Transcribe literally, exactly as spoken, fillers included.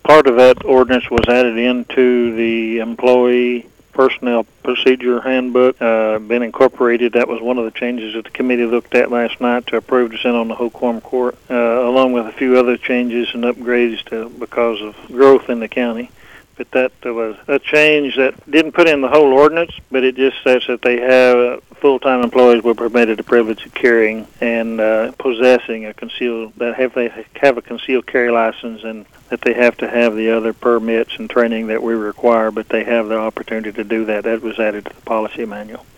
part of that ordinance was added into the employee personnel procedure handbook, uh, been incorporated. That was one of the changes that the committee looked at last night to approve to send on the whole quorum court, uh, along with a few other changes and upgrades to, because of growth in the county. But that was a change that didn't put in the whole ordinance, but it just says that they have uh, full-time employees were permitted the privilege of carrying and uh, possessing a concealed, that have they have a concealed carry license, and that they have to have the other permits and training that we require, but they have the opportunity to do that. That was added to the policy manual.